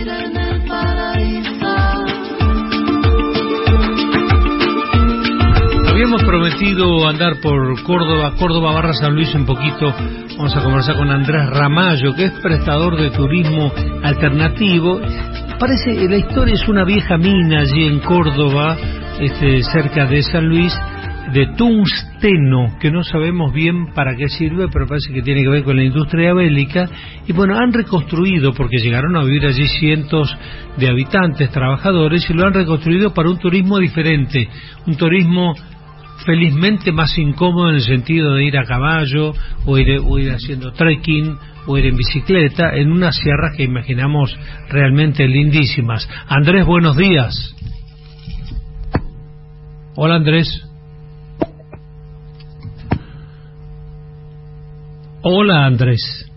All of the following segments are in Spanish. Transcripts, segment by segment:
Habíamos prometido andar por Córdoba barra San Luis un poquito. Vamos a conversar con Andrés Ramallo, que es prestador de turismo alternativo. Parece, la historia es una vieja mina allí en Córdoba, cerca de San Luis, de tungsteno, que no sabemos bien para qué sirve, pero parece que tiene que ver con la industria bélica. Y bueno, han reconstruido, porque llegaron a vivir allí cientos de habitantes, trabajadores, y lo han reconstruido para un turismo diferente, un turismo felizmente más incómodo en el sentido de ir a caballo o ir haciendo trekking o ir en bicicleta en unas sierras que imaginamos realmente lindísimas. Andrés, buenos días. Hola, Andrés. Hola, Andrés.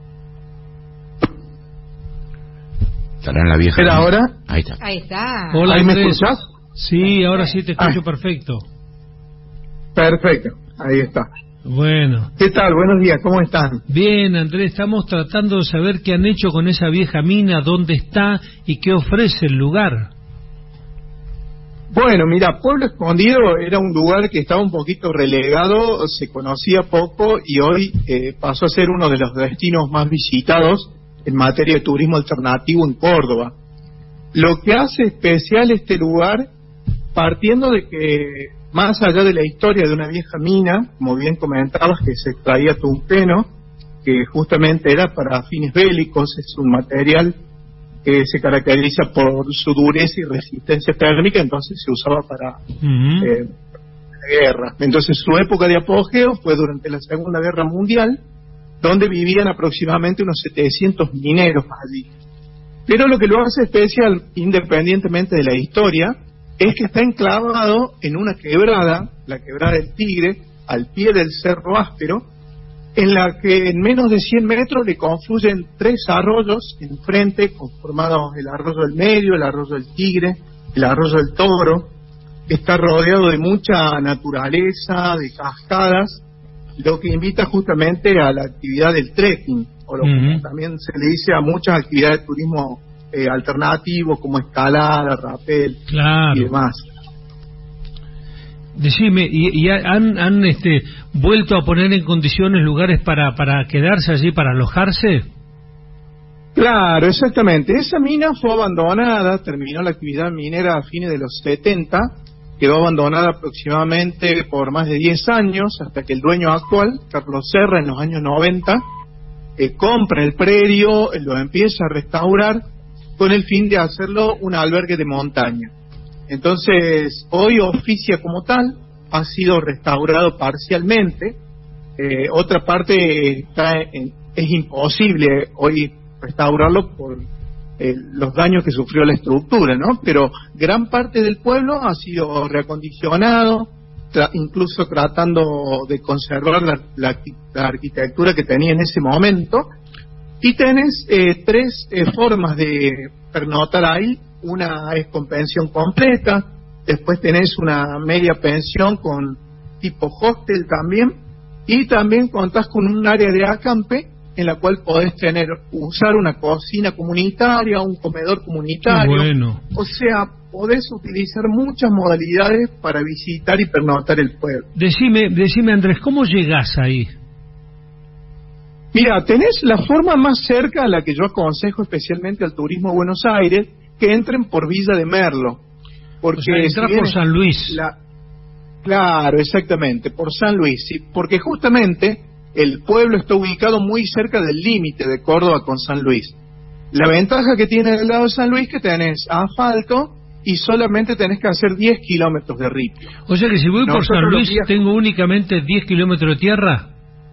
¿Estará en la vieja? ¿Era ahora? Ahí está. Ahí está. Hola, ¿Ahí me Andrés. escuchás? Sí, ahora sí te escucho perfecto. Perfecto, ahí está. Bueno. ¿Qué tal? Buenos días, ¿cómo están? Bien, Andrés, estamos tratando de saber qué han hecho con esa vieja mina, dónde está y qué ofrece el lugar. Bueno, mira, Pueblo Escondido era un lugar que estaba un poquito relegado, se conocía poco y hoy pasó a ser uno de los destinos más visitados en materia de turismo alternativo en Córdoba. Lo que hace especial este lugar, partiendo de que más allá de la historia de una vieja mina, como bien comentabas, que se extraía tungsteno, que justamente era para fines bélicos, es un material que se caracteriza por su dureza y resistencia térmica, entonces se usaba para la guerra. Entonces su época de apogeo fue durante la Segunda Guerra Mundial, donde vivían aproximadamente unos 700 mineros allí. Pero lo que lo hace especial, independientemente de la historia, es que está enclavado en una quebrada, la quebrada del Tigre, al pie del Cerro Áspero, en la que en menos de 100 metros le confluyen 3 arroyos enfrente, conformados el arroyo del Medio, el arroyo del Tigre, el arroyo del Toro. Está rodeado de mucha naturaleza, de cascadas, lo que invita justamente a la actividad del trekking, o lo que también se le dice a muchas actividades de turismo alternativo, como escalada, rappel, claro, y demás. Decime, ¿y han vuelto a poner en condiciones lugares para quedarse allí, para alojarse? Claro, exactamente. Esa mina fue abandonada, terminó la actividad minera a fines de los 70, quedó abandonada aproximadamente por más de 10 años, hasta que el dueño actual, Carlos Serra, en los años 90, compra el predio, lo empieza a restaurar, con el fin de hacerlo un albergue de montaña. Entonces, hoy oficia como tal, ha sido restaurado parcialmente, otra parte es imposible hoy restaurarlo por los daños que sufrió la estructura, ¿no? Pero gran parte del pueblo ha sido reacondicionado, incluso tratando de conservar la arquitectura que tenía en ese momento. Y tenés 3 formas de pernoctar ahí. Una es con pensión completa, después tenés una media pensión con tipo hostel también, y también contás con un área de acampe en la cual podés usar una cocina comunitaria, un comedor comunitario. Bueno. O sea, podés utilizar muchas modalidades para visitar y pernoctar el pueblo. Decime, Andrés, ¿cómo llegás ahí? Mira, tenés la forma más cerca a la que yo aconsejo especialmente al turismo de Buenos Aires, que entren por Villa de Merlo. Porque o sea, entrar por San Luis. Claro, exactamente, por San Luis, sí, porque justamente el pueblo está ubicado muy cerca del límite de Córdoba con San Luis. La ventaja que tiene del lado de San Luis es que tenés asfalto y solamente tenés que hacer 10 kilómetros de ripio. O sea que si voy por San Luis tengo únicamente 10 kilómetros de tierra.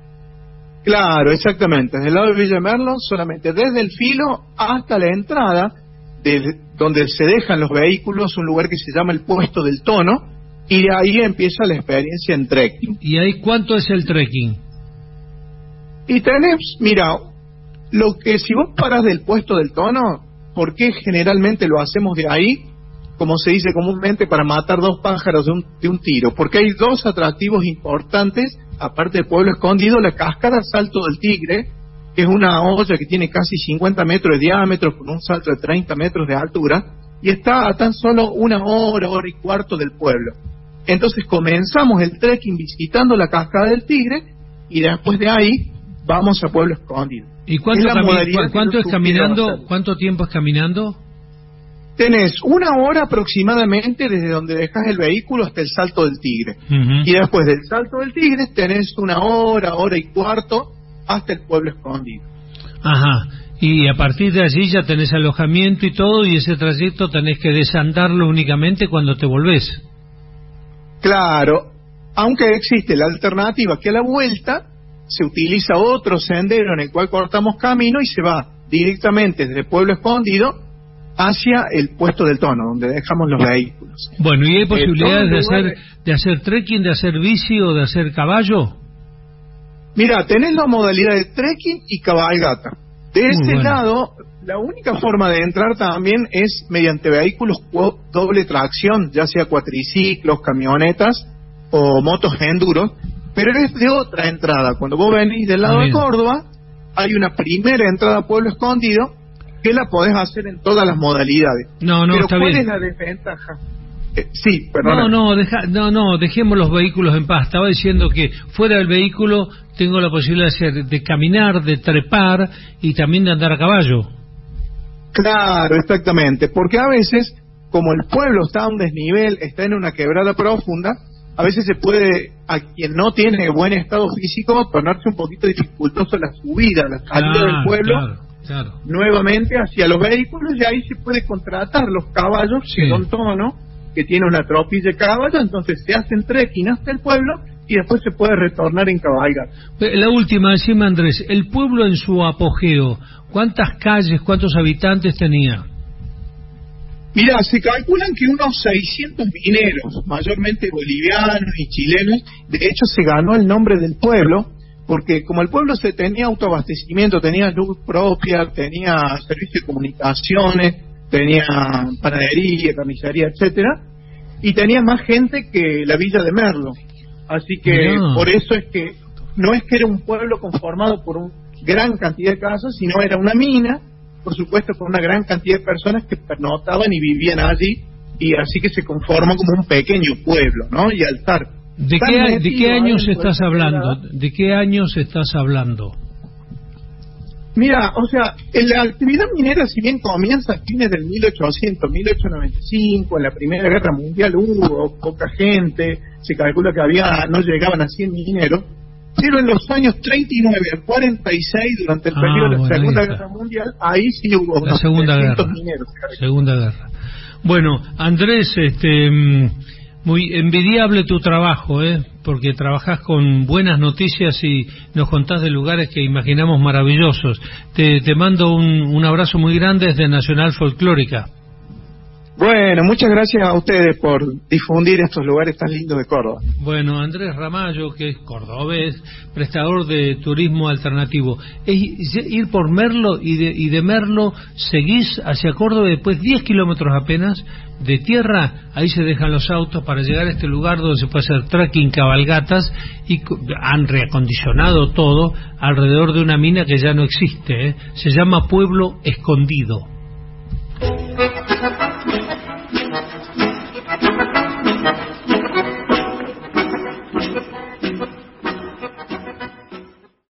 Claro, exactamente. Desde el lado de Villa Merlo, solamente desde el filo hasta la entrada, donde se dejan los vehículos, un lugar que se llama el Puesto del Tono, y de ahí empieza la experiencia en trekking. ¿Y ahí cuánto es el trekking? Y tenés, mira, lo que si vos paras del Puesto del Tono, ¿por qué generalmente lo hacemos de ahí? Como se dice comúnmente, para matar 2 pájaros de un tiro, porque hay 2 atractivos importantes, aparte del Pueblo Escondido: la cascada Salto del Tigre, que es una olla que tiene casi 50 metros de diámetro con un salto de 30 metros de altura y está a tan solo 1 hora, hora y cuarto del pueblo. Entonces comenzamos el trekking visitando la Cascada del Tigre y después de ahí vamos a Pueblo Escondido. ¿Y cuánto es caminando? ¿Cuánto tiempo es caminando? Tenés 1 hora aproximadamente desde donde dejas el vehículo hasta el Salto del Tigre. Y después del Salto del Tigre tenés 1 hora, hora y cuarto hasta el Pueblo Escondido. Ajá. Y a partir de allí ya tenés alojamiento y todo, y ese trayecto tenés que desandarlo únicamente cuando te volvés. Claro, aunque existe la alternativa que a la vuelta se utiliza otro sendero en el cual cortamos camino y se va directamente desde Pueblo Escondido hacia el Puesto del Tono, donde dejamos los vehículos. Bueno, ¿y hay posibilidades de hacer trekking, de hacer bici o de hacer caballo? Mira, tenés la modalidad de trekking y cabalgata. De ese lado, la única forma de entrar también es mediante vehículos doble tracción, ya sea cuatriciclos, camionetas o motos enduro, pero es de otra entrada. Cuando vos venís del lado de Córdoba, hay una primera entrada a Pueblo Escondido que la podés hacer en todas las modalidades. No, pero está ¿cuál bien. es la desventaja? Sí, perdón. No, dejemos los vehículos en paz. Estaba diciendo que fuera del vehículo tengo la posibilidad de caminar, de trepar y también de andar a caballo. Claro, exactamente, porque a veces, como el pueblo está a un desnivel, está en una quebrada profunda, a veces se puede, a quien no tiene buen estado físico, tornarse un poquito dificultoso la subida, la salida del pueblo, nuevamente hacia los vehículos, y ahí se puede contratar los caballos, que son Tono, que tiene una tropilla de caballo, entonces se hacen trekking hasta el pueblo y después se puede retornar en cabalgar. La última, decime Andrés, el pueblo en su apogeo, ¿cuántas calles, cuántos habitantes tenía? Mira, se calculan que unos 600 mineros, mayormente bolivianos y chilenos. De hecho se ganó el nombre del pueblo, porque como el pueblo se tenía autoabastecimiento, tenía luz propia, tenía servicio de comunicaciones, tenía panadería, carnicería, etcétera, y tenía más gente que la villa de Merlo. Así que por eso es que no es que era un pueblo conformado por una gran cantidad de casas, sino era una mina, por supuesto, con una gran cantidad de personas que pernotaban y vivían allí, y así que se conformó como un pequeño pueblo, ¿no? Y al estar ¿De qué años estás hablando? ¿De qué años estás hablando? Mira, o sea, la actividad minera, si bien comienza a fines del 1800, 1895, en la Primera Guerra Mundial hubo poca gente, se calcula que no llegaban a 100 mineros, pero en los años 39 al 46, durante el periodo de la Segunda Guerra Mundial, ahí sí hubo unos 300 mineros. Segunda Guerra. Bueno, Andrés, muy envidiable tu trabajo, porque trabajás con buenas noticias y nos contás de lugares que imaginamos maravillosos. Te mando un abrazo muy grande desde Nacional Folclórica. Bueno, muchas gracias a ustedes por difundir estos lugares tan lindos de Córdoba. Bueno, Andrés Ramallo, que es cordobés, prestador de turismo alternativo. Es ir por Merlo y de Merlo seguís hacia Córdoba y después 10 kilómetros apenas de tierra, ahí se dejan los autos para llegar a este lugar donde se puede hacer trekking, cabalgatas, y han reacondicionado todo alrededor de una mina que ya no existe, se llama Pueblo Escondido.